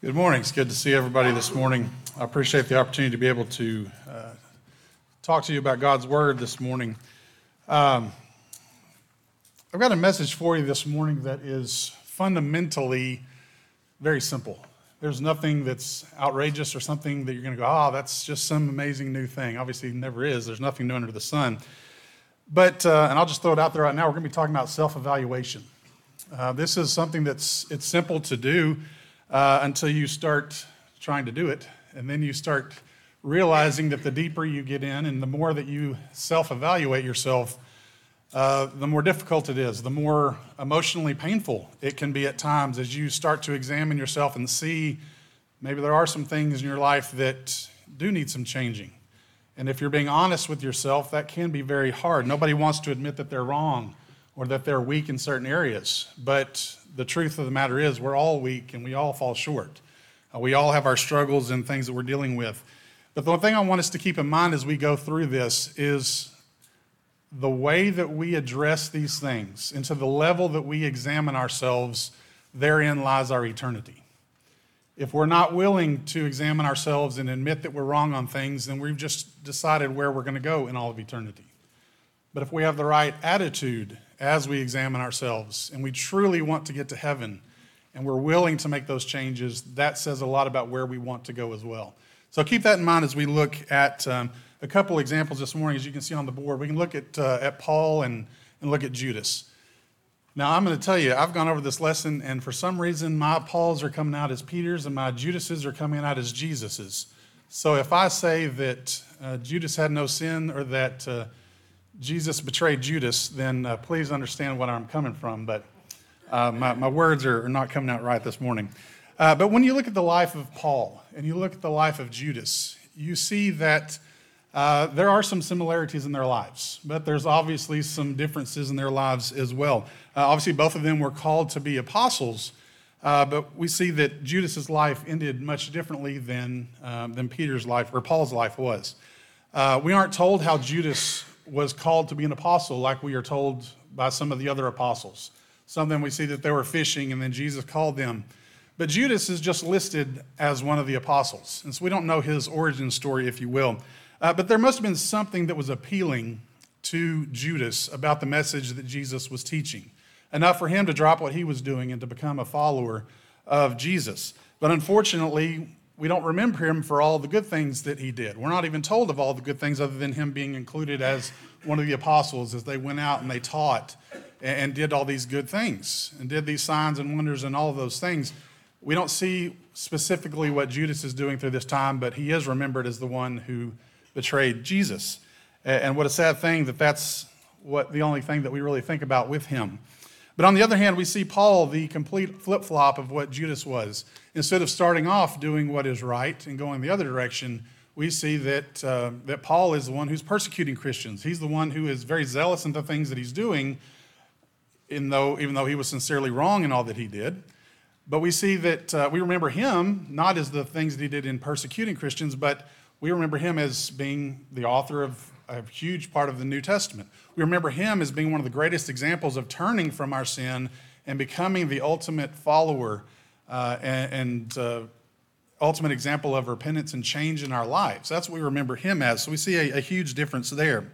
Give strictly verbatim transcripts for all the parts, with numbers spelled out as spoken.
Good morning. It's good to see everybody this morning. I appreciate the opportunity to be able to uh, talk to you about God's Word this morning. Um, I've got a message for you this morning that is fundamentally very simple. There's nothing that's outrageous or something that you're going to go, oh, that's just some amazing new thing. Obviously, it never is. There's nothing new under the sun. But, uh, and I'll just throw it out there right now, we're going to be talking about self-evaluation. Uh, this is something that's it's simple to do uh, until you start trying to do it. And then you start realizing that the deeper you get in and the more that you self-evaluate yourself, uh, the more difficult it is, the more emotionally painful it can be at times as you start to examine yourself and see maybe there are some things in your life that do need some changing. And if you're being honest with yourself, that can be very hard. Nobody wants to admit that they're wrong or that they're weak in certain areas. But the truth of the matter is we're all weak and we all fall short. Uh, we all have our struggles and things that we're dealing with. But the one thing I want us to keep in mind as we go through this is the way that we address these things and to the level that we examine ourselves, therein lies our eternity. If we're not willing to examine ourselves and admit that we're wrong on things, then we've just decided where we're going to go in all of eternity. But if we have the right attitude as we examine ourselves and we truly want to get to heaven and we're willing to make those changes, that says a lot about where we want to go as well. So keep that in mind as we look at um, a couple examples this morning. As you can see on the board, we can look at uh, at Paul and, and look at Judas. Now, I'm going to tell you, I've gone over this lesson, and for some reason, my Pauls are coming out as Peters, and my Judases are coming out as Jesuses. So if I say that uh, Judas had no sin or that uh, Jesus betrayed Judas, then uh, please understand what I'm coming from. But uh, my, my words are, are not coming out right this morning. Uh, but when you look at the life of Paul and you look at the life of Judas, you see that Uh, there are some similarities in their lives, but there's obviously some differences in their lives as well. Uh, obviously, both of them were called to be apostles, uh, but we see that Judas's life ended much differently than, uh, than Peter's life, or Paul's life was. Uh, we aren't told how Judas was called to be an apostle like we are told by some of the other apostles. Some of them we see that they were fishing and then Jesus called them. But Judas is just listed as one of the apostles, and so we don't know his origin story, if you will. Uh, but there must have been something that was appealing to Judas about the message that Jesus was teaching, enough for him to drop what he was doing and to become a follower of Jesus. But unfortunately, we don't remember him for all the good things that he did. We're not even told of all the good things other than him being included as one of the apostles as they went out and they taught and, and did all these good things and did these signs and wonders and all of those things. We don't see specifically what Judas is doing through this time, but he is remembered as the one who betrayed Jesus. And what a sad thing that that's what the only thing that we really think about with him. But on the other hand, we see Paul, the complete flip-flop of what Judas was. Instead of starting off doing what is right and going the other direction, we see that uh, that Paul is the one who's persecuting Christians. He's the one who is very zealous in the things that he's doing, even though, even though he was sincerely wrong in all that he did. But we see that uh, we remember him not as the things that he did in persecuting Christians, but we remember him as being the author of a huge part of the New Testament. We remember him as being one of the greatest examples of turning from our sin and becoming the ultimate follower uh, and, and uh, ultimate example of repentance and change in our lives. That's what we remember him as. So we see a, a huge difference there.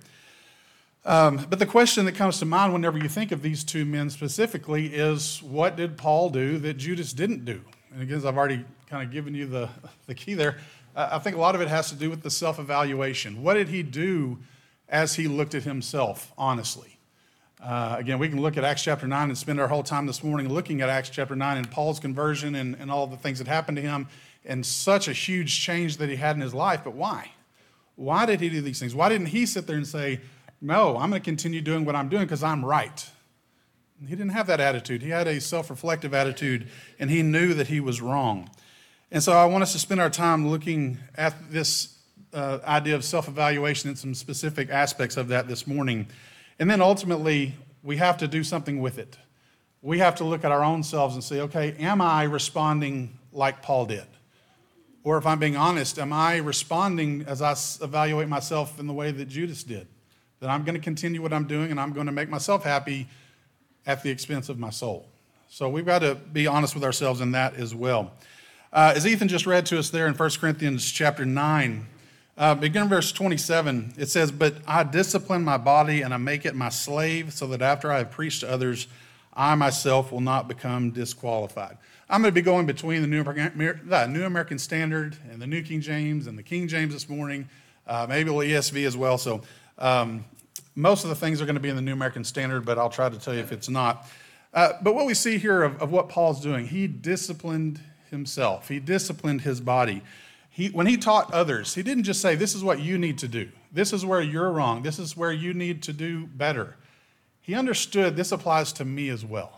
Um, but the question that comes to mind whenever you think of these two men specifically is, what did Paul do that Judas didn't do? And again, as I've already kind of given you the, the key there, I think a lot of it has to do with the self-evaluation. What did he do as he looked at himself, honestly? Uh, again, we can look at Acts chapter nine and spend our whole time this morning looking at Acts chapter nine and Paul's conversion and, and all the things that happened to him and such a huge change that he had in his life. But why? Why did he do these things? Why didn't he sit there and say, no, I'm going to continue doing what I'm doing because I'm right? He didn't have that attitude. He had a self-reflective attitude, and he knew that he was wrong. And so I want us to spend our time looking at this uh, idea of self-evaluation and some specific aspects of that this morning. And then ultimately, we have to do something with it. We have to look at our own selves and say, okay, am I responding like Paul did? Or if I'm being honest, am I responding as I evaluate myself in the way that Judas did? That I'm going to continue what I'm doing and I'm going to make myself happy at the expense of my soul. So we've got to be honest with ourselves in that as well. Uh, as Ethan just read to us there in First Corinthians chapter nine, uh, beginning verse twenty-seven, it says, "But I discipline my body and I make it my slave so that after I have preached to others, I myself will not become disqualified." I'm going to be going between the New American, the New American Standard and the New King James and the King James this morning, uh, maybe a little E S V as well. So um, most of the things are going to be in the New American Standard, but I'll try to tell you if it's not. Uh, but what we see here of, of what Paul's doing, he disciplined himself. He disciplined his body. He, when he taught others, he didn't just say, this is what you need to do. This is where you're wrong. This is where you need to do better. He understood this applies to me as well.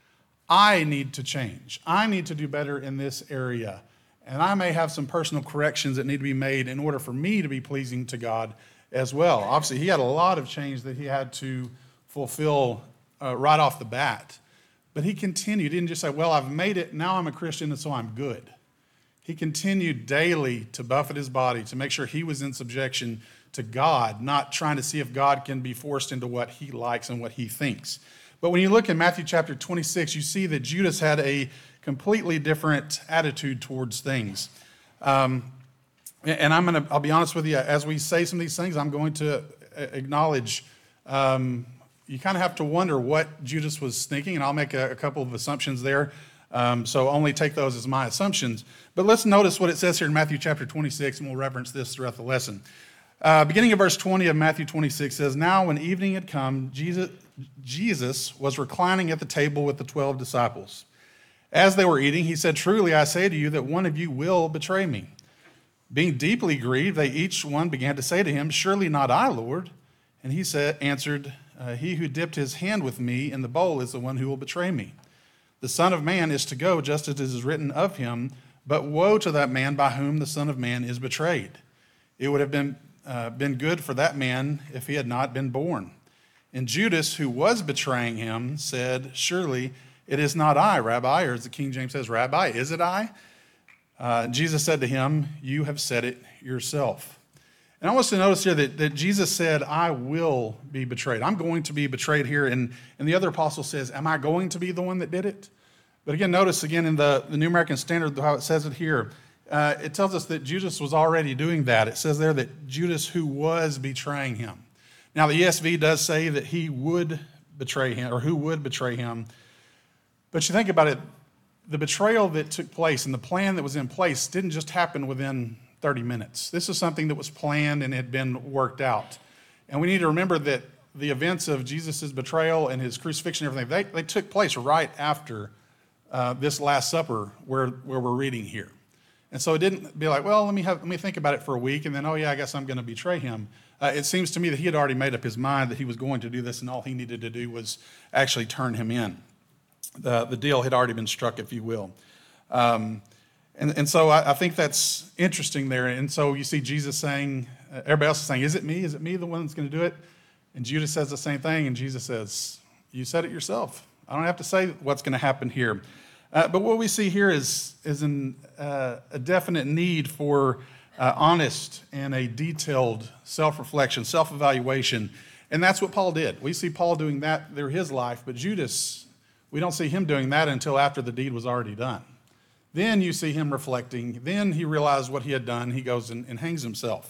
I need to change. I need to do better in this area. And I may have some personal corrections that need to be made in order for me to be pleasing to God as well. Obviously, he had a lot of change that he had to fulfill uh, right off the bat. But he continued. He didn't just say, well, I've made it. Now I'm a Christian, and so I'm good. He continued daily to buffet his body to make sure he was in subjection to God, not trying to see if God can be forced into what he likes and what he thinks. But when you look in Matthew chapter twenty-six, you see that Judas had a completely different attitude towards things. Um, and I'm going to, I'll be honest with you, as we say some of these things, I'm going to acknowledge, um, you kind of have to wonder what Judas was thinking, and I'll make a, a couple of assumptions there. Um, so only take those as my assumptions. But let's notice what it says here in Matthew chapter twenty-six, and we'll reference this throughout the lesson. Uh, beginning of verse twenty of Matthew twenty-six says, "Now when evening had come, Jesus, Jesus was reclining at the table with the twelve disciples. As they were eating, he said, 'Truly I say to you that one of you will betray me.' Being deeply grieved, they each one began to say to him, 'Surely not I, Lord.' And he said, answered, uh, 'He who dipped his hand with me in the bowl is the one who will betray me. The Son of Man is to go just as it is written of him, but woe to that man by whom the Son of Man is betrayed. It would have been, uh, been good for that man if he had not been born.' And Judas, who was betraying him, said, 'Surely it is not I, Rabbi,' or as the King James says, 'Rabbi, is it I?' Uh, Jesus said to him, 'You have said it yourself.'" And I want us to notice here that, that Jesus said, "I will be betrayed. I'm going to be betrayed here." And, and the other apostle says, "Am I going to be the one that did it?" But again, notice again in the, the New American Standard how it says it here. Uh, it tells us that Judas was already doing that. It says there that Judas who was betraying him. Now, the E S V does say that he would betray him, or who would betray him. But you think about it, the betrayal that took place and the plan that was in place didn't just happen within thirty minutes. This is something that was planned and had been worked out. And we need to remember that the events of Jesus' betrayal and his crucifixion and everything, they, they took place right after uh, this Last Supper where, where we're reading here. And so it didn't be like, well, let me have, let me think about it for a week, and then, oh yeah, I guess I'm going to betray him. Uh, it seems to me that he had already made up his mind that he was going to do this, and all he needed to do was actually turn him in. The, the deal had already been struck, if you will. Um, and, and so I, I think that's interesting there. And so you see Jesus saying, uh, everybody else is saying, is it me? Is it me the one that's going to do it? And Judas says the same thing, and Jesus says, you said it yourself. I don't have to say what's going to happen here. Uh, but what we see here is, is an, uh, a definite need for uh, honest and a detailed self-reflection, self-evaluation. And that's what Paul did. We see Paul doing that through his life, but Judas, we don't see him doing that until after the deed was already done. Then you see him reflecting. Then he realized what he had done. He goes and, and hangs himself.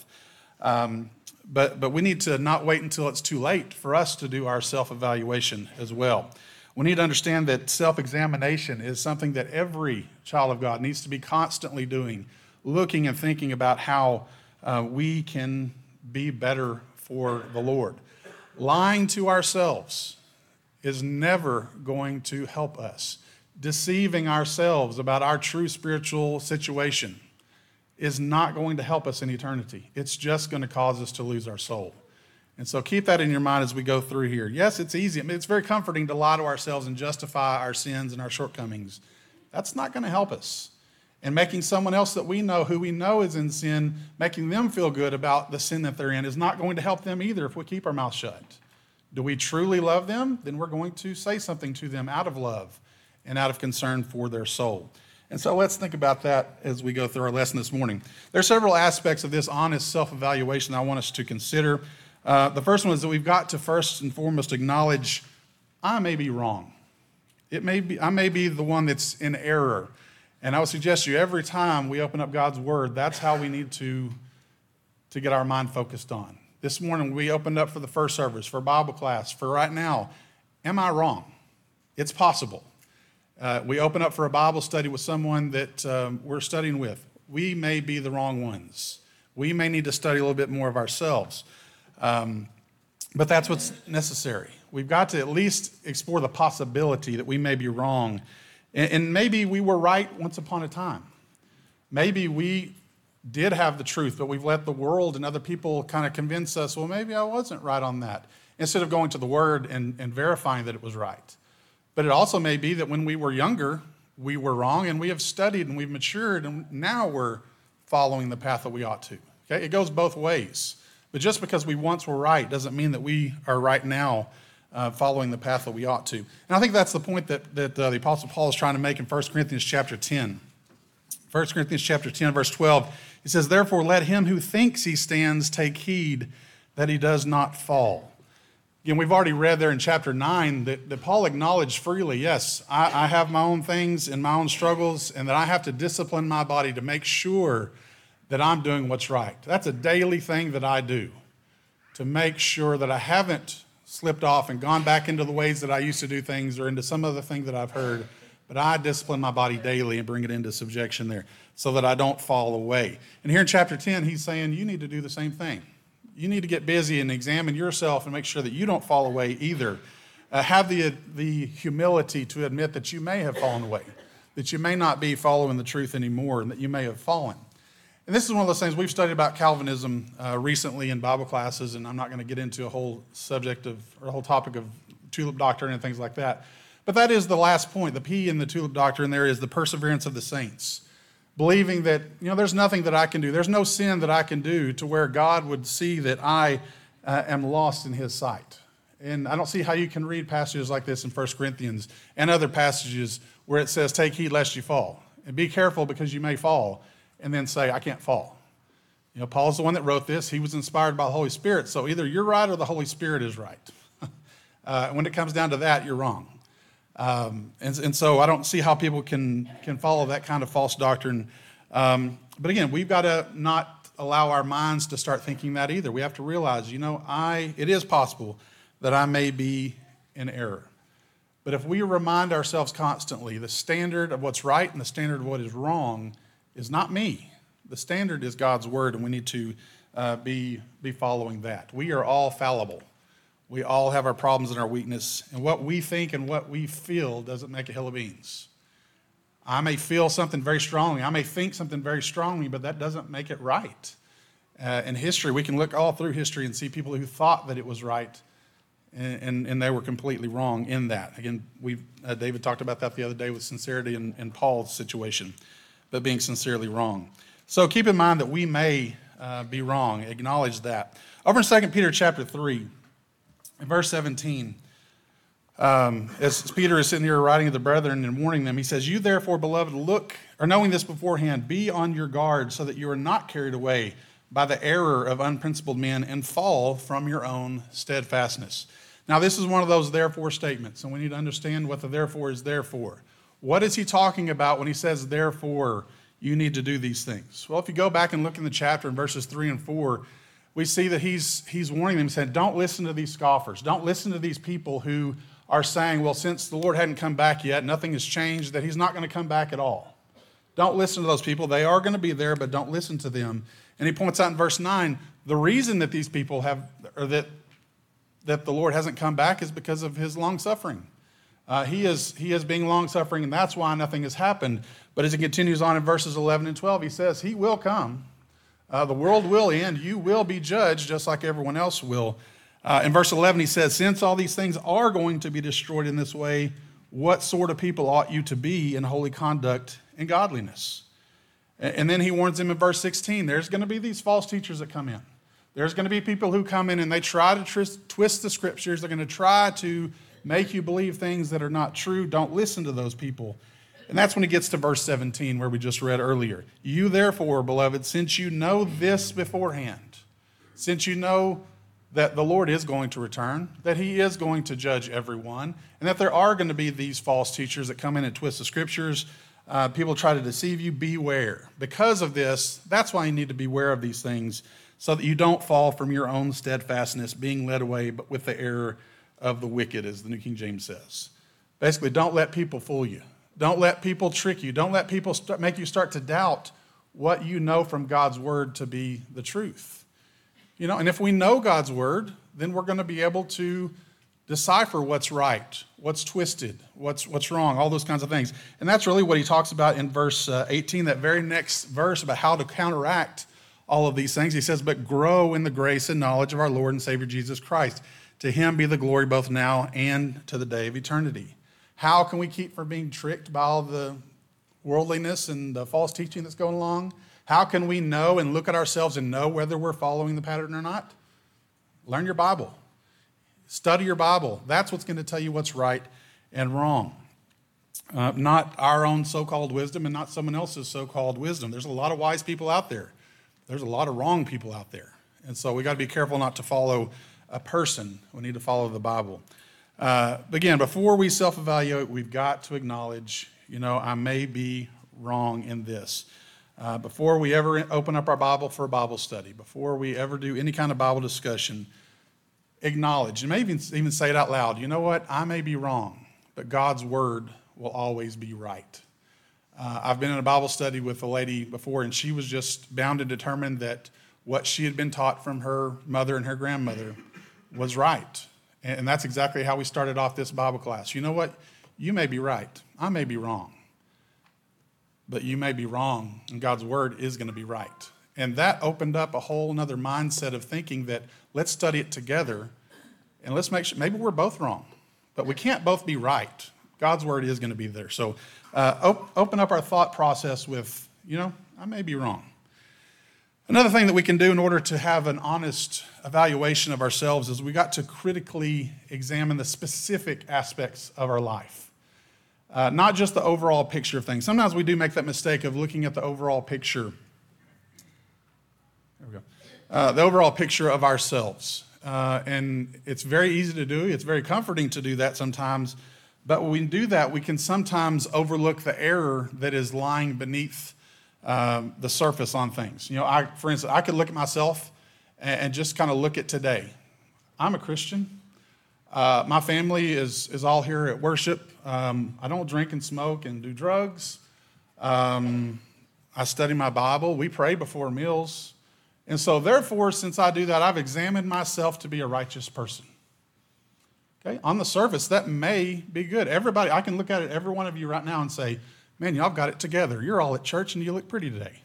Um, but, but we need to not wait until it's too late for us to do our self-evaluation as well. We need to understand that self-examination is something that every child of God needs to be constantly doing, looking and thinking about how uh, we can be better for the Lord. Lying to ourselves is never going to help us. Deceiving ourselves about our true spiritual situation is not going to help us in eternity. It's just going to cause us to lose our soul. And so keep that in your mind as we go through here. Yes, it's easy. I mean, it's very comforting to lie to ourselves and justify our sins and our shortcomings. That's not going to help us. And making someone else that we know, who we know is in sin, making them feel good about the sin that they're in is not going to help them either if we keep our mouth shut. Do we truly love them? Then we're going to say something to them out of love and out of concern for their soul. And so let's think about that as we go through our lesson this morning. There are several aspects of this honest self-evaluation I want us to consider. Uh, the first one is that we've got to first and foremost acknowledge I may be wrong. It may be I may be the one that's in error. And I would suggest to you every time we open up God's word, that's how we need to, to get our mind focused on. This morning we opened up for the first service, for Bible class, for right now. Am I wrong? It's possible. Uh, we open up for a Bible study with someone that um, we're studying with. We may be the wrong ones. We may need to study a little bit more of ourselves. Um, but that's what's necessary. We've got to at least explore the possibility that we may be wrong. And, and maybe we were right once upon a time. Maybe we did have the truth, but we've let the world and other people kind of convince us, well, maybe I wasn't right on that, instead of going to the Word and, and verifying that it was right. But it also may be that when we were younger, we were wrong, and we have studied and we've matured, and now we're following the path that we ought to. Okay? It goes both ways. But just because we once were right doesn't mean that we are right now uh, following the path that we ought to. And I think that's the point that, that uh, the Apostle Paul is trying to make in First Corinthians chapter ten. First Corinthians chapter ten, verse twelve, it says, "Therefore let him who thinks he stands take heed that he does not fall." Again, we've already read there in chapter nine that, that Paul acknowledged freely, yes, I, I have my own things and my own struggles, and that I have to discipline my body to make sure that I'm doing what's right. That's a daily thing that I do, to make sure that I haven't slipped off and gone back into the ways that I used to do things or into some other thing that I've heard, but I discipline my body daily and bring it into subjection there so that I don't fall away. And here in chapter ten, he's saying you need to do the same thing. You need to get busy and examine yourself and make sure that you don't fall away either. Uh, have the, the humility to admit that you may have fallen away, that you may not be following the truth anymore, and that you may have fallen. And this is one of those things we've studied about Calvinism uh, recently in Bible classes, and I'm not going to get into a whole subject of, or a whole topic of tulip doctrine and things like that. But that is the last point. The P in the tulip doctrine there is the perseverance of the saints. Believing that, you know, there's nothing that I can do. There's no sin that I can do to where God would see that I uh, am lost in his sight. And I don't see how you can read passages like this in First Corinthians and other passages where it says, take heed lest you fall. And be careful because you may fall. And then say, I can't fall. You know, Paul's the one that wrote this. He was inspired by the Holy Spirit. So either you're right or the Holy Spirit is right. uh, when it comes down to that, you're wrong. Um, and, and so I don't see how people can, can follow that kind of false doctrine. Um, but again, we've got to not allow our minds to start thinking that either. We have to realize, you know, I it is possible that I may be in error. But if we remind ourselves constantly, the standard of what's right and the standard of what is wrong is not me. The standard is God's word, and we need to uh, be, be following that. We are all fallible. We all have our problems and our weakness, and what we think and what we feel doesn't make a hill of beans. I may feel something very strongly. I may think something very strongly, but that doesn't make it right. Uh, in history, we can look all through history and see people who thought that it was right, and, and, and they were completely wrong in that. Again, we uh, David talked about that the other day with sincerity in, in Paul's situation, but being sincerely wrong. So keep in mind that we may uh, be wrong. Acknowledge that. Over in Second Peter chapter three, in verse seventeen, um, as Peter is sitting here writing to the brethren and warning them, he says, "You therefore, beloved, look, or knowing this beforehand, be on your guard so that you are not carried away by the error of unprincipled men and fall from your own steadfastness." Now, this is one of those therefore statements, and we need to understand what the therefore is there for. What is he talking about when he says, therefore, you need to do these things? Well, if you go back and look in the chapter in verses three and four, we see that he's, he's warning them, saying, don't listen to these scoffers. Don't listen to these people who are saying, well, since the Lord hadn't come back yet, nothing has changed, that he's not going to come back at all. Don't listen to those people. They are going to be there, but don't listen to them. And he points out in verse nine, the reason that these people have, or that, that the Lord hasn't come back is because of his long suffering. Uh, he is he is being long-suffering, and that's why nothing has happened. But as he continues on in verses eleven and twelve, he says, he will come. Uh, the world will end. You will be judged just like everyone else will. Uh, in verse eleven, he says, since all these things are going to be destroyed in this way, what sort of people ought you to be in holy conduct and godliness? And, and then he warns them in verse sixteen, there's going to be these false teachers that come in. There's going to be people who come in and they try to twist, twist the scriptures. They're going to try to make you believe things that are not true. Don't listen to those people. And that's when he gets to verse seventeen, where we just read earlier. You therefore, beloved, since you know this beforehand, since you know that the Lord is going to return, that he is going to judge everyone, and that there are going to be these false teachers that come in and twist the scriptures, Uh, people try to deceive you. Beware. Because of this, that's why you need to beware of these things, so that you don't fall from your own steadfastness, being led away but with the error of the wicked, as the New King James says. Basically, don't let people fool you. Don't let people trick you. Don't let people start, make you start to doubt what you know from God's word to be the truth. You know, and if we know God's word, then we're going to be able to decipher what's right, what's twisted, what's what's wrong, all those kinds of things. And that's really what he talks about in verse uh, eighteen, that very next verse, about how to counteract all of these things. He says, but grow in the grace and knowledge of our Lord and Savior Jesus Christ. To him be the glory both now and to the day of eternity. How can we keep from being tricked by all the worldliness and the false teaching that's going along? How can we know and look at ourselves and know whether we're following the pattern or not? Learn your Bible. Study your Bible. That's what's going to tell you what's right and wrong. Uh, not our own so-called wisdom and not someone else's so-called wisdom. There's a lot of wise people out there. There's a lot of wrong people out there. And so we got to be careful not to follow a person. We need to follow the Bible. Uh, again, before we self-evaluate, we've got to acknowledge, you know, I may be wrong in this. Uh, before we ever open up our Bible for a Bible study, before we ever do any kind of Bible discussion, acknowledge, and maybe even say it out loud, you know what, I may be wrong, but God's word will always be right. Uh, I've been in a Bible study with a lady before, and she was just bound and determined that what she had been taught from her mother and her grandmother was right. And that's exactly how we started off this Bible class. You know what? You may be right. I may be wrong. But you may be wrong, and God's word is going to be right. And that opened up a whole other mindset of thinking that let's study it together, and let's make sure, maybe we're both wrong, but we can't both be right. God's word is going to be there. So uh, op- open up our thought process with, you know, I may be wrong. Another thing that we can do in order to have an honest evaluation of ourselves is we got to critically examine the specific aspects of our life, uh, not just the overall picture of things. Sometimes we do make that mistake of looking at the overall picture. There we go. Uh, the overall picture of ourselves. Uh, and it's very easy to do. It's very comforting to do that sometimes. But when we do that, we can sometimes overlook the error that is lying beneath Um, the surface on things. You know, I, for instance, I could look at myself and, and just kind of look at today. I'm a Christian. Uh, my family is is all here at worship. Um, I don't drink and smoke and do drugs. Um, I study my Bible. We pray before meals. And so therefore, since I do that, I've examined myself to be a righteous person. Okay, on the surface, that may be good. Everybody, I can look at it, every one of you right now and say, man, y'all got it together. You're all at church and you look pretty today.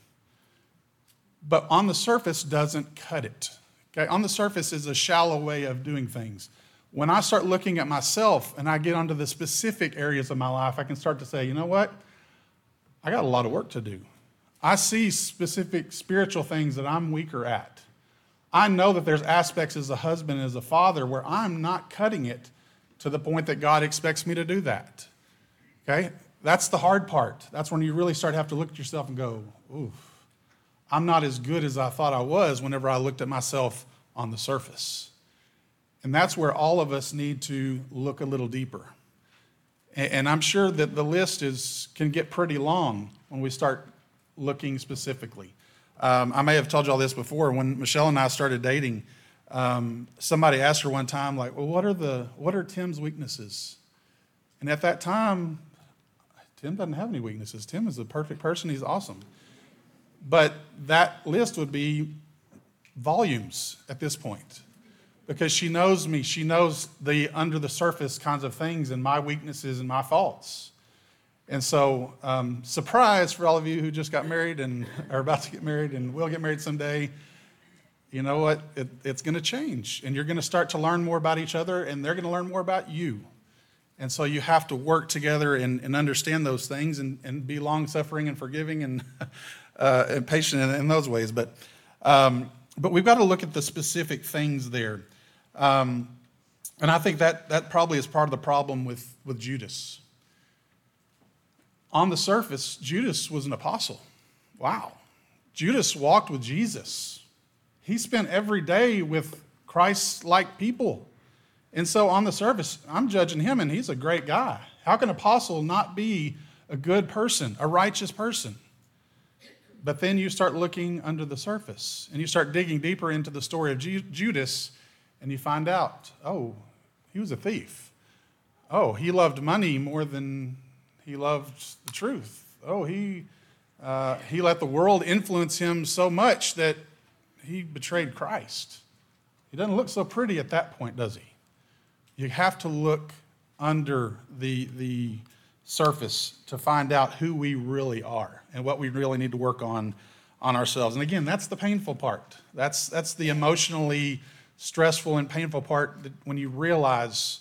But on the surface doesn't cut it. Okay, on the surface is a shallow way of doing things. When I start looking at myself and I get onto the specific areas of my life, I can start to say, you know what? I got a lot of work to do. I see specific spiritual things that I'm weaker at. I know that there's aspects as a husband and as a father where I'm not cutting it to the point that God expects me to do that. Okay? That's the hard part. That's when you really start to have to look at yourself and go, oof, I'm not as good as I thought I was whenever I looked at myself on the surface. And that's where all of us need to look a little deeper. And I'm sure that the list is can get pretty long when we start looking specifically. Um, I may have told you all this before. When Michelle and I started dating, um, somebody asked her one time, like, well, what are the what are Tim's weaknesses? And at that time, Tim doesn't have any weaknesses. Tim is a perfect person. He's awesome. But that list would be volumes at this point because she knows me. She knows the under the surface kinds of things and my weaknesses and my faults. And so, um, surprise for all of you who just got married and are about to get married and will get married someday, you know what? It, it's going to change. And you're going to start to learn more about each other and they're going to learn more about you. And so you have to work together and, and understand those things and, and be long-suffering and forgiving and, uh, and patient in, in those ways. But um, but we've got to look at the specific things there. Um, and I think that that probably is part of the problem with, with Judas. On the surface, Judas was an apostle. Wow. Judas walked with Jesus. He spent every day with Christ-like people. And so on the surface, I'm judging him, and he's a great guy. How can an apostle not be a good person, a righteous person. But then you start looking under the surface and you start digging deeper into the story of Ju- Judas and you find out, oh, he was a thief. Oh, he loved money more than he loved the truth. Oh, he uh, he let the world influence him so much that he betrayed Christ. He doesn't look so pretty at that point, does he? You have to look under the the surface to find out who we really are and what we really need to work on on ourselves. And again, that's the painful part. That's that's the emotionally stressful and painful part, that when you realize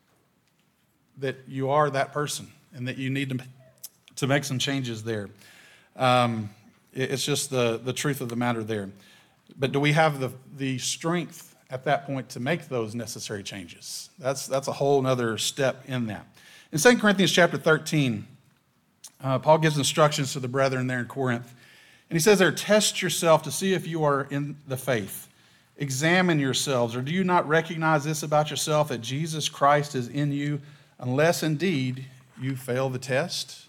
that you are that person and that you need to, to make some changes there. Um, it, it's just the, the truth of the matter there. But do we have the, the strength at that point to make those necessary changes? That's, that's a whole other step in that. In Second Corinthians chapter thirteen, uh, Paul gives instructions to the brethren there in Corinth. And he says there, test yourself to see if you are in the faith. Examine yourselves, or do you not recognize this about yourself, that Jesus Christ is in you, unless indeed you fail the test?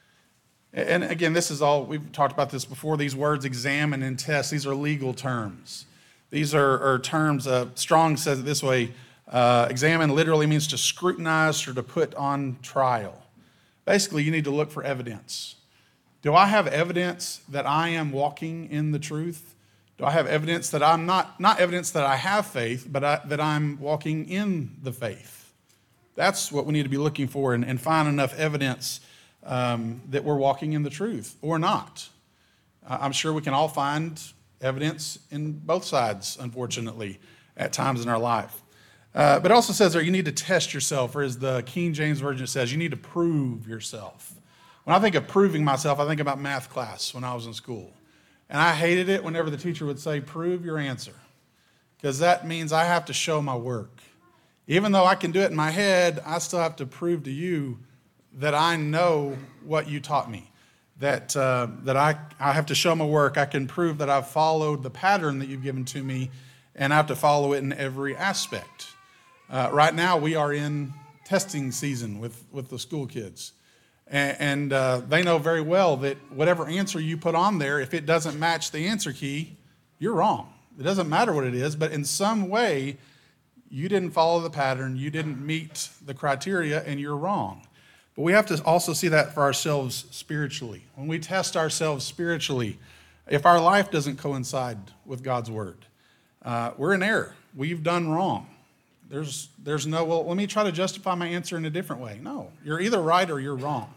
And again, this is all, we've talked about this before, these words examine and test, these are legal terms. These are, are terms, uh, Strong says it this way, uh, examine literally means to scrutinize or to put on trial. Basically, you need to look for evidence. Do I have evidence that I am walking in the truth? Do I have evidence that I'm not, not evidence that I have faith, but I, that I'm walking in the faith? That's what we need to be looking for, and, and find enough evidence um, that we're walking in the truth or not. Uh, I'm sure we can all find evidence in both sides, unfortunately, at times in our life. Uh, but it also says there you need to test yourself, or as the King James Version says, you need to prove yourself. When I think of proving myself, I think about math class when I was in school. And I hated it whenever the teacher would say, prove your answer, because that means I have to show my work. Even though I can do it in my head, I still have to prove to you that I know what you taught me, that uh, that I, I have to show my work. I can prove that I've followed the pattern that you've given to me, and I have to follow it in every aspect. Uh, right now, we are in testing season with, with the school kids. And, and uh, they know very well that whatever answer you put on there, if it doesn't match the answer key, you're wrong. It doesn't matter what it is, but in some way, you didn't follow the pattern, you didn't meet the criteria, and you're wrong. But we have to also see that for ourselves spiritually. When we test ourselves spiritually, if our life doesn't coincide with God's word, uh, we're in error. We've done wrong. There's, there's no, well, let me try to justify my answer in a different way. No, you're either right or you're wrong.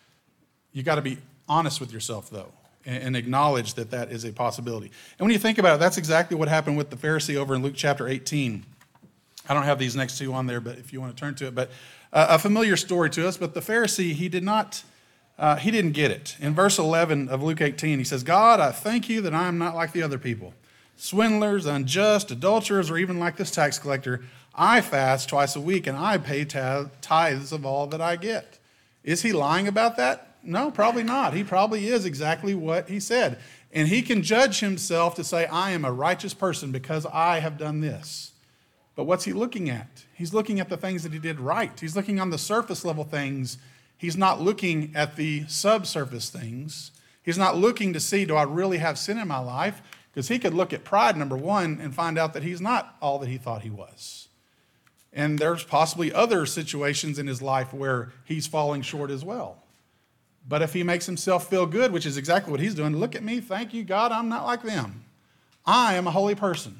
You got to be honest with yourself, though, and, and acknowledge that that is a possibility. And when you think about it, that's exactly what happened with the Pharisee over in Luke chapter eighteen. I don't have these next two on there, but if you want to turn to it. But uh, a familiar story to us, but the Pharisee, he did not, uh, he didn't get it. In verse eleven of Luke eighteen, he says, God, I thank you that I am not like the other people, swindlers, unjust, adulterers, or even like this tax collector. I fast twice a week, and I pay tithes of all that I get. Is he lying about that? No, probably not. He probably is exactly what he said. And he can judge himself to say, I am a righteous person because I have done this. But what's he looking at? He's looking at the things that he did right. He's looking on the surface level things. He's not looking at the subsurface things. He's not looking to see, do I really have sin in my life? Because he could look at pride, number one, and find out that he's not all that he thought he was. And there's possibly other situations in his life where he's falling short as well. But if he makes himself feel good, which is exactly what he's doing, look at me, thank you, God, I'm not like them. I am a holy person.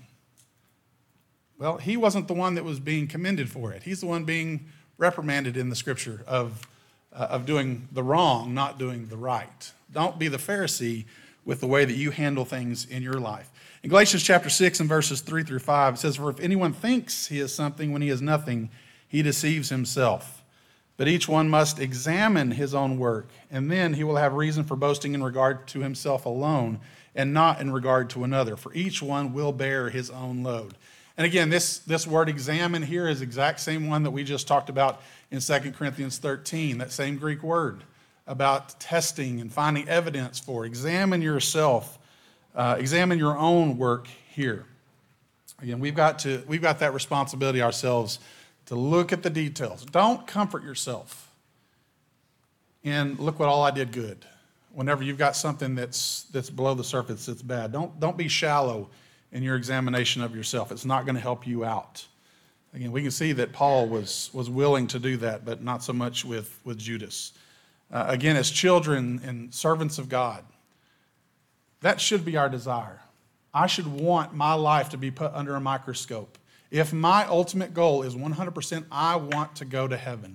Well, he wasn't the one that was being commended for it. He's the one being reprimanded in the scripture of, uh, of doing the wrong, not doing the right. Don't be the Pharisee with the way that you handle things in your life. In Galatians chapter six and verses three through five, it says, for if anyone thinks he is something when he is nothing, he deceives himself. But each one must examine his own work, and then he will have reason for boasting in regard to himself alone, and not in regard to another. For each one will bear his own load. And again, this, this word examine here is the exact same one that we just talked about in Second Corinthians thirteen, that same Greek word about testing and finding evidence for. Examine yourself. Uh, examine your own work here. Again, we've got to we've got that responsibility ourselves to look at the details. Don't comfort yourself. in look what all I did good. Whenever you've got something that's that's below the surface that's bad, don't don't be shallow in your examination of yourself. It's not going to help you out. Again, we can see that Paul was was willing to do that, but not so much with with Judas. Uh, again, as children and servants of God, that should be our desire. I should want my life to be put under a microscope. If my ultimate goal is one hundred percent I want to go to heaven,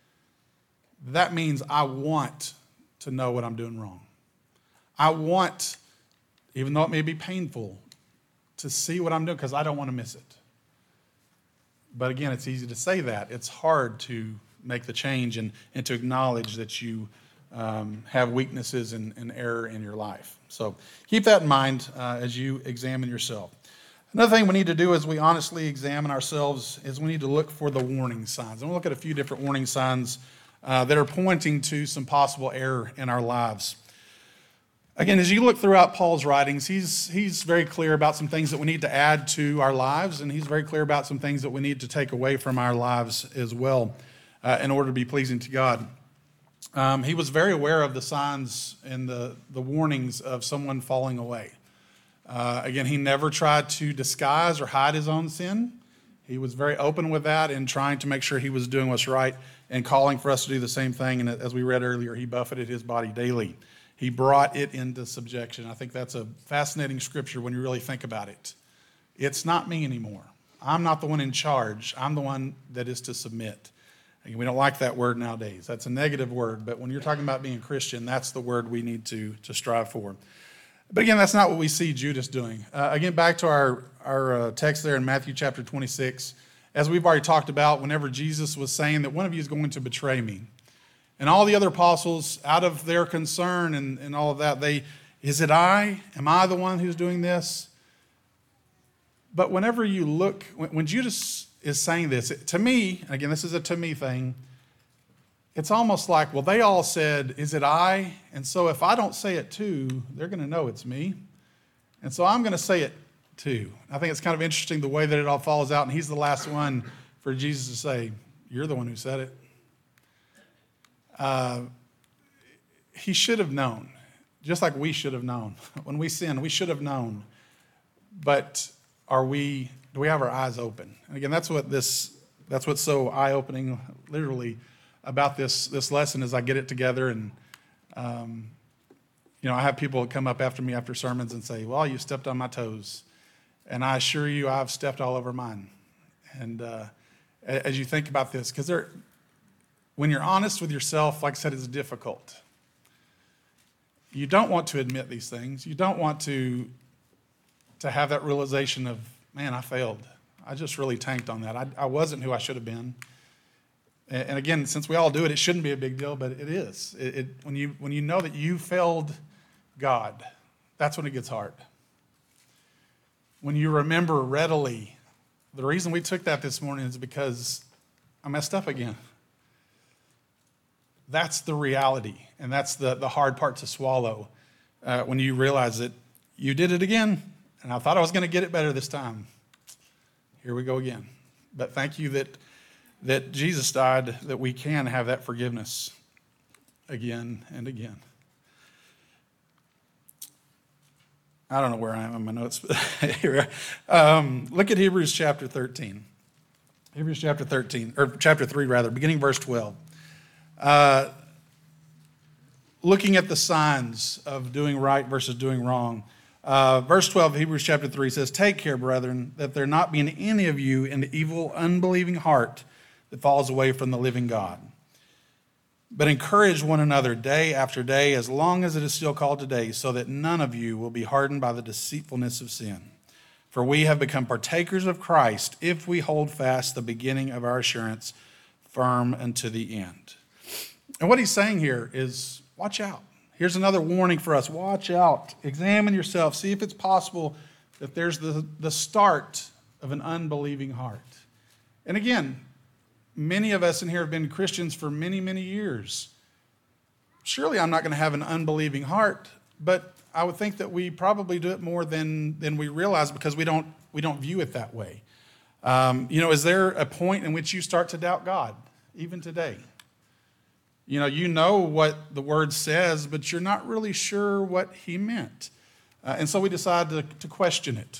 that means I want to know what I'm doing wrong. I want, even though it may be painful, to see what I'm doing because I don't want to miss it. But again, it's easy to say that. It's hard to make the change and, and to acknowledge that you um, have weaknesses and, and error in your life. So keep that in mind uh, as you examine yourself. Another thing we need to do as we honestly examine ourselves is we need to look for the warning signs. And we'll look at a few different warning signs uh, that are pointing to some possible error in our lives. Again, as you look throughout Paul's writings, he's, he's very clear about some things that we need to add to our lives, and he's very clear about some things that we need to take away from our lives as well uh, in order to be pleasing to God. Um, he was very aware of the signs and the, the warnings of someone falling away. Uh, again, he never tried to disguise or hide his own sin. He was very open with that and trying to make sure he was doing what's right and calling for us to do the same thing. And as we read earlier, he buffeted his body daily. He brought it into subjection. I think that's a fascinating scripture when you really think about it. It's not me anymore. I'm not the one in charge. I'm the one that is to submit. Again, we don't like that word nowadays. That's a negative word. But when you're talking about being Christian, that's the word we need to, to strive for. But again, that's not what we see Judas doing. Uh, again, back to our, our uh, text there in Matthew chapter twenty-six. As we've already talked about, whenever Jesus was saying that one of you is going to betray me, and all the other apostles, out of their concern and, and all of that, they, is it I? Am I the one who's doing this? But whenever you look, when, when Judas is saying this, it, to me, again, this is a to me thing, it's almost like, well, they all said, is it I? And so if I don't say it too, they're going to know it's me. And so I'm going to say it too. I think it's kind of interesting the way that it all falls out, and he's the last one for Jesus to say, you're the one who said it. Uh, he should have known, just like we should have known. When we sin, we should have known. But are we, do we have our eyes open? And again, that's what this, that's what's so eye-opening, literally, about this, this lesson as I get it together. And, um, you know, I have people come up after me after sermons and say, well, you stepped on my toes. And I assure you, I've stepped all over mine. And uh, as you think about this, because there, when you're honest with yourself, like I said, it's difficult. You don't want to admit these things. You don't want to, to have that realization of, man, I failed. I just really tanked on that. I, I wasn't who I should have been. And, and again, since we all do it, it shouldn't be a big deal, but it is. It, it, when you when you know that you failed God, that's when it gets hard. When you remember readily, the reason we took that this morning is because I messed up again. That's the reality, and that's the, the hard part to swallow uh, when you realize that you did it again, and I thought I was going to get it better this time. Here we go again. But thank you that that Jesus died, that we can have that forgiveness again and again. I don't know where I am in my notes. But um, look at Hebrews chapter thirteen. Hebrews chapter thirteen, or chapter three rather, beginning verse twelve. Uh, looking at the signs of doing right versus doing wrong. Uh, verse twelve of Hebrews chapter three says, take care, brethren, that there not be in any of you an evil, unbelieving heart that falls away from the living God. But encourage one another day after day, as long as it is still called today, so that none of you will be hardened by the deceitfulness of sin. For we have become partakers of Christ if we hold fast the beginning of our assurance firm unto the end. And what he's saying here is, watch out. Here's another warning for us. Watch out. Examine yourself. See if it's possible that there's the, the start of an unbelieving heart. And again, many of us in here have been Christians for many, many years. Surely I'm not going to have an unbelieving heart, but I would think that we probably do it more than, than we realize because we don't, we don't view it that way. Um, you know, is there a point in which you start to doubt God, even today? You know, you know what the word says, but you're not really sure what he meant. Uh, and so we decide to, to question it.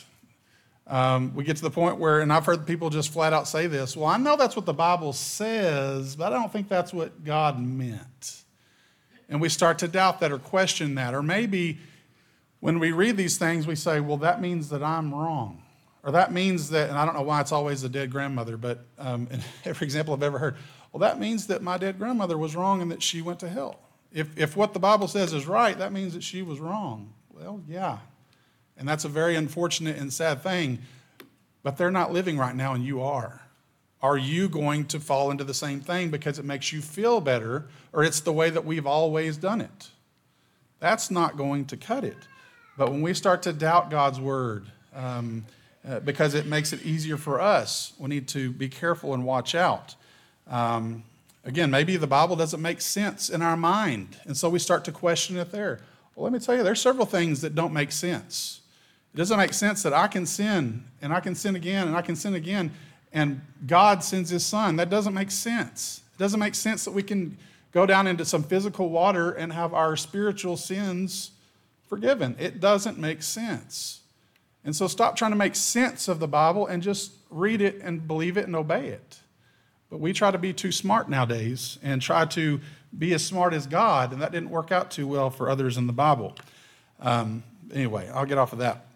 Um, we get to the point where, and I've heard people just flat out say this, well, I know that's what the Bible says, but I don't think that's what God meant. And we start to doubt that or question that. Or maybe when we read these things, we say, well, that means that I'm wrong. Or that means that, and I don't know why it's always the dead grandmother, but um, in every example I've ever heard, well, that means that my dead grandmother was wrong and that she went to hell. If, if what the Bible says is right, that means that she was wrong. Well, yeah. And that's a very unfortunate and sad thing, but they're not living right now and you are. Are you going to fall into the same thing because it makes you feel better, or it's the way that we've always done it? That's not going to cut it. But when we start to doubt God's word, um, uh, because it makes it easier for us, we need to be careful and watch out. Um, again, maybe the Bible doesn't make sense in our mind, and so we start to question it there. Well, let me tell you, there's several things that don't make sense. It doesn't make sense that I can sin, and I can sin again, and I can sin again, and God sends his son. That doesn't make sense. It doesn't make sense that we can go down into some physical water and have our spiritual sins forgiven. It doesn't make sense. And so stop trying to make sense of the Bible and just read it and believe it and obey it. But we try to be too smart nowadays and try to be as smart as God, and that didn't work out too well for others in the Bible. Um, anyway, I'll get off of that.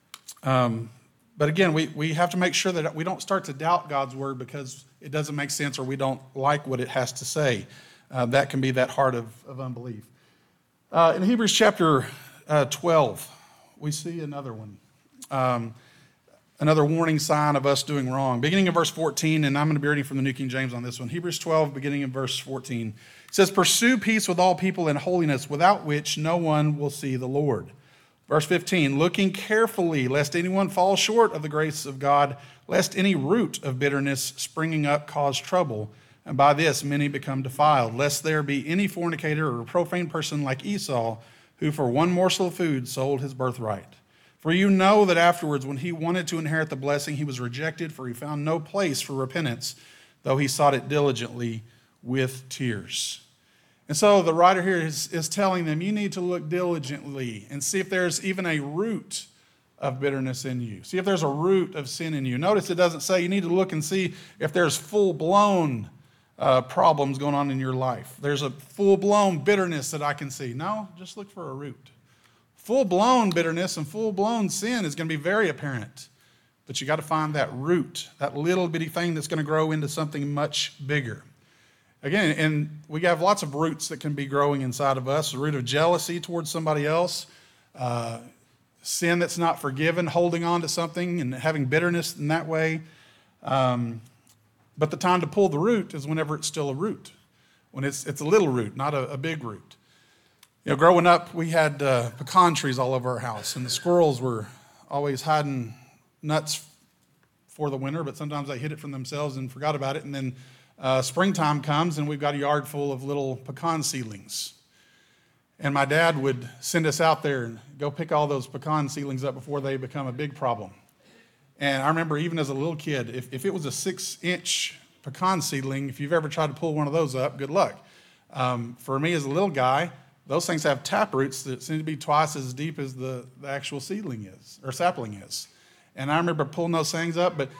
Um, but again, we, we have to make sure that we don't start to doubt God's word because it doesn't make sense or we don't like what it has to say. Uh, that can be that heart of, of unbelief. Uh, in Hebrews chapter uh, twelve, we see another one. Um, another warning sign of us doing wrong. Beginning in verse fourteen, and I'm going to be reading from the New King James on this one. Hebrews twelve, beginning in verse fourteen. It says, "Pursue peace with all people and holiness, without which no one will see the Lord." Verse fifteen, "Looking carefully, lest anyone fall short of the grace of God, lest any root of bitterness springing up cause trouble, and by this many become defiled, lest there be any fornicator or profane person like Esau, who for one morsel of food sold his birthright. For you know that afterwards, when he wanted to inherit the blessing, he was rejected, for he found no place for repentance, though he sought it diligently with tears." And so the writer here is, is telling them, you need to look diligently and see if there's even a root of bitterness in you. See if there's a root of sin in you. Notice it doesn't say you need to look and see if there's full-blown uh, problems going on in your life. There's a full-blown bitterness that I can see. No, just look for a root. Full-blown bitterness and full-blown sin is going to be very apparent. But you got to find that root, that little bitty thing that's going to grow into something much bigger. Again, and we have lots of roots that can be growing inside of us. The root of jealousy towards somebody else, uh, sin that's not forgiven, holding on to something and having bitterness in that way. Um, but the time to pull the root is whenever it's still a root, when it's it's a little root, not a, a big root. You know, growing up, we had uh, pecan trees all over our house, and the squirrels were always hiding nuts for the winter, but sometimes they hid it from themselves and forgot about it, and then Uh, springtime comes and we've got a yard full of little pecan seedlings. And my dad would send us out there and go pick all those pecan seedlings up before they become a big problem. And I remember even as a little kid, if, if it was a six inch pecan seedling, if you've ever tried to pull one of those up, good luck. Um, for me as a little guy, those things have tap roots that seem to be twice as deep as the, the actual seedling is, or sapling is. And I remember pulling those things up, but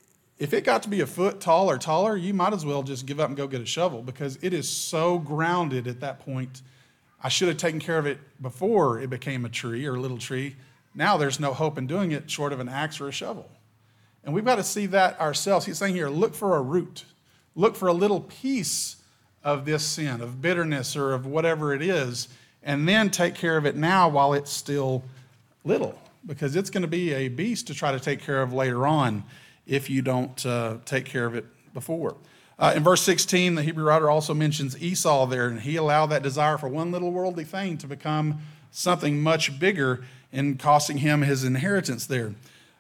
if it got to be a foot tall or taller, you might as well just give up and go get a shovel because it is so grounded at that point. I should have taken care of it before it became a tree or a little tree. Now there's no hope in doing it short of an axe or a shovel. And we've got to see that ourselves. He's saying here, look for a root. Look for a little piece of this sin, of bitterness or of whatever it is, and then take care of it now while it's still little, because it's going to be a beast to try to take care of later on if you don't uh, take care of it before. Uh, in verse sixteen, the Hebrew writer also mentions Esau there, and he allowed that desire for one little worldly thing to become something much bigger in costing him his inheritance there.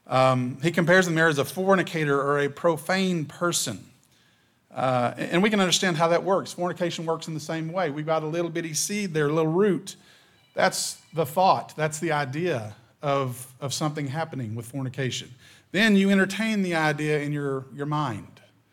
Um, he compares them there as a fornicator or a profane person. Uh, and we can understand how that works. Fornication works in the same way. We've got a little bitty seed there, a little root. That's the thought. That's the idea of, of something happening with fornication. Then you entertain the idea in your, your mind.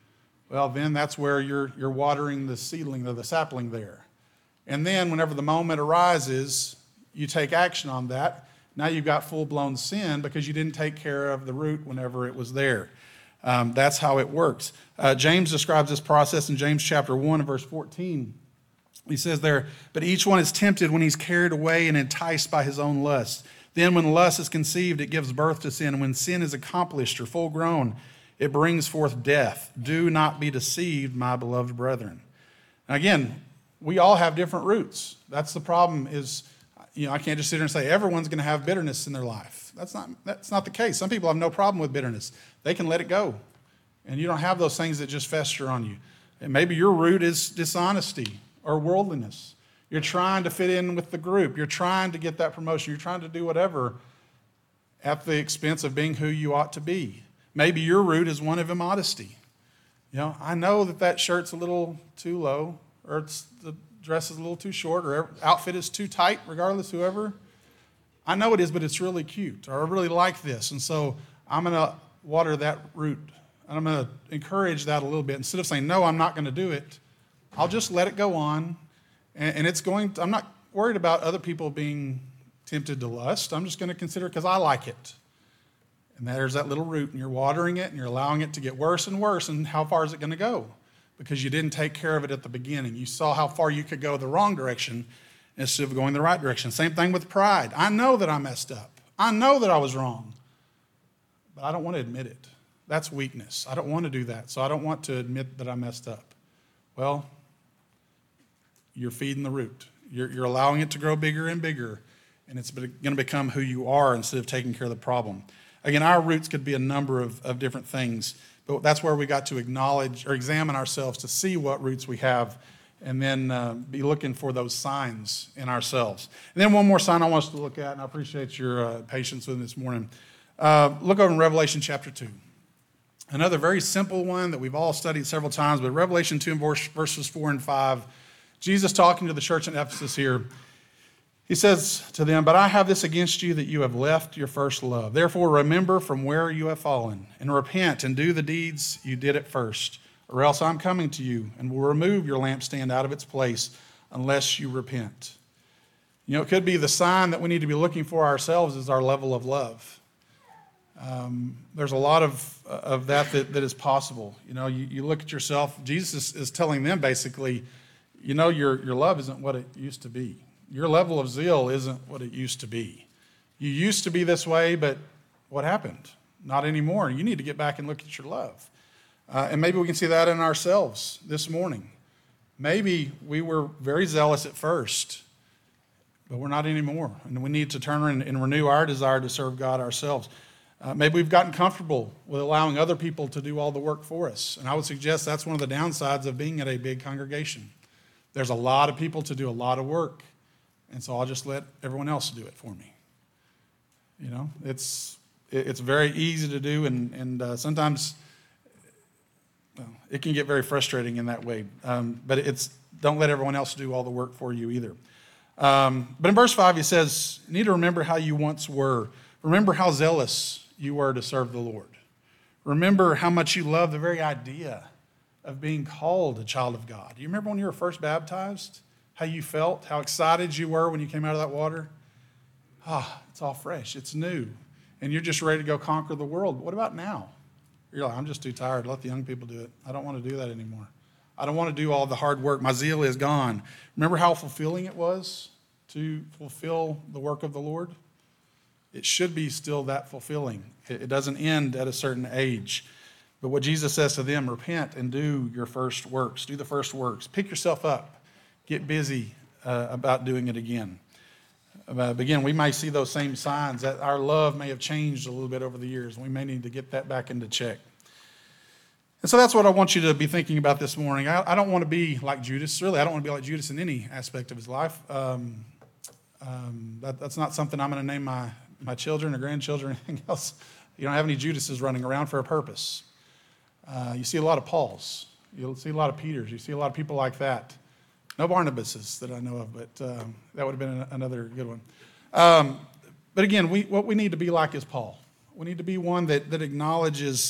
well, then that's where you're, you're watering the seedling or the sapling there. And then whenever the moment arises, you take action on that. Now you've got full-blown sin because you didn't take care of the root whenever it was there. Um, that's how it works. Uh, James describes this process in James chapter one and verse fourteen. He says there, but each one is tempted when he's carried away and enticed by his own lust. Then when lust is conceived, it gives birth to sin. And when sin is accomplished or full grown, it brings forth death. Do not be deceived, my beloved brethren. Now again, we all have different roots. That's the problem is, you know, I can't just sit here and say everyone's going to have bitterness in their life. That's not, that's not the case. Some people have no problem with bitterness. They can let it go. And you don't have those things that just fester on you. And maybe your root is dishonesty or worldliness. You're trying to fit in with the group. You're trying to get that promotion. You're trying to do whatever at the expense of being who you ought to be. Maybe your root is one of immodesty. You know, I know that that shirt's a little too low, or it's, the dress is a little too short, or outfit is too tight, regardless, whoever. I know it is, but it's really cute, or I really like this, and so I'm going to water that root, and I'm going to encourage that a little bit. Instead of saying, no, I'm not going to do it, I'll just let it go on, and, and it's going to, I'm not worried about other people being tempted to lust. I'm just going to consider it because I like it. And there's that little root, and you're watering it, and you're allowing it to get worse and worse, and how far is it going to go? Because you didn't take care of it at the beginning. You saw how far you could go the wrong direction instead of going the right direction. Same thing with pride. I know that I messed up. I know that I was wrong, but I don't want to admit it. That's weakness. I don't want to do that, so I don't want to admit that I messed up. Well, you're feeding the root. You're, you're allowing it to grow bigger and bigger, and it's going to become who you are instead of taking care of the problem. Again, our roots could be a number of, of different things, but that's where we got to acknowledge or examine ourselves to see what roots we have, and then uh, be looking for those signs in ourselves. And then one more sign I want us to look at, and I appreciate your uh, patience with me this morning. Uh, look over in Revelation chapter two. Another very simple one that we've all studied several times, but Revelation two, verses four and five, Jesus talking to the church in Ephesus here, he says to them, but I have this against you that you have left your first love. Therefore, remember from where you have fallen, and repent and do the deeds you did at first, or else I'm coming to you and will remove your lampstand out of its place unless you repent. You know, it could be the sign that we need to be looking for ourselves is our level of love. Um, there's a lot of, of that, that that is possible. You know, you, you look at yourself, Jesus is, is telling them basically, you know, your, your love isn't what it used to be. Your level of zeal isn't what it used to be. You used to be this way, but what happened? Not anymore. You need to get back and look at your love. Uh, and maybe we can see that in ourselves this morning. Maybe we were very zealous at first, but we're not anymore. And we need to turn and, and renew our desire to serve God ourselves. Uh, maybe we've gotten comfortable with allowing other people to do all the work for us. And I would suggest that's one of the downsides of being at a big congregation. There's a lot of people to do a lot of work. And so I'll just let everyone else do it for me. You know, it's it's very easy to do, and, and uh, sometimes well, it can get very frustrating in that way. Um, but it's don't let everyone else do all the work for you either. Um, but in verse five, he says, you need to remember how you once were. Remember how zealous you were to serve the Lord. Remember how much you love the very idea of being called a child of God. Do you remember when you were first baptized? How you felt, how excited you were when you came out of that water? Ah, it's all fresh, it's new. And you're just ready to go conquer the world. But what about now? You're like, I'm just too tired. Let the young people do it. I don't want to do that anymore. I don't want to do all the hard work. My zeal is gone. Remember how fulfilling it was to fulfill the work of the Lord? It should be still that fulfilling. It doesn't end at a certain age. But what Jesus says to them, repent and do your first works. Do the first works. Pick yourself up. Get busy uh, about doing it again. Uh, again, we may see those same signs that our love may have changed a little bit over the years. We may need to get that back into check. And so that's what I want you to be thinking about this morning. I, I don't want to be like Judas. Really, I don't want to be like Judas in any aspect of his life. Um, um, that, that's not something I'm going to name my, my children or grandchildren or anything else. You don't have any Judases running around for a purpose. Uh, you see a lot of Pauls. You'll see a lot of Peters. You see a lot of people like that. No Barnabases that I know of, but um, that would have been another good one. Um, but again, we, what we need to be like is Paul. We need to be one that, that acknowledges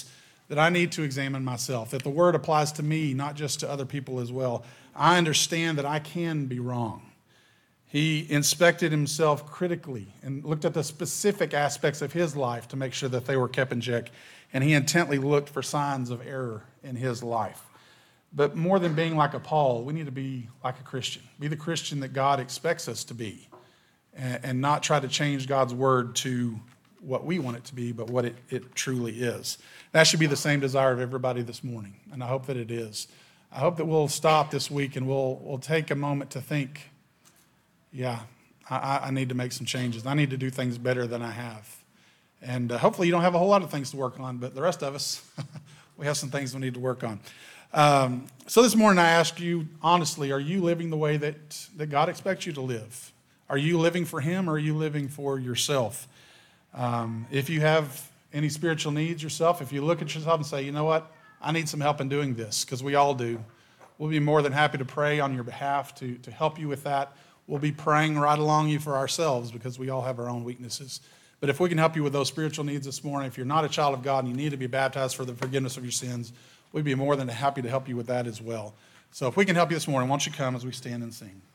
that I need to examine myself, that the word applies to me, not just to other people as well. I understand that I can be wrong. He inspected himself critically and looked at the specific aspects of his life to make sure that they were kept in check. And he intently looked for signs of error in his life. But more than being like a Paul, we need to be like a Christian. Be the Christian that God expects us to be. And not try to change God's word to what we want it to be, but what it, it truly is. That should be the same desire of everybody this morning. And I hope that it is. I hope that we'll stop this week and we'll, we'll take a moment to think, yeah, I, I need to make some changes. I need to do things better than I have. And uh, hopefully you don't have a whole lot of things to work on, but the rest of us, we have some things we need to work on. Um, so this morning I ask you, honestly, are you living the way that, that God expects you to live? Are you living for Him, or are you living for yourself? Um, if you have any spiritual needs yourself, if you look at yourself and say, you know what, I need some help in doing this, because we all do, we'll be more than happy to pray on your behalf to, to help you with that. We'll be praying right along you for ourselves, because we all have our own weaknesses. But if we can help you with those spiritual needs this morning, if you're not a child of God and you need to be baptized for the forgiveness of your sins, we'd be more than happy to help you with that as well. So if we can help you this morning, why don't you come as we stand and sing.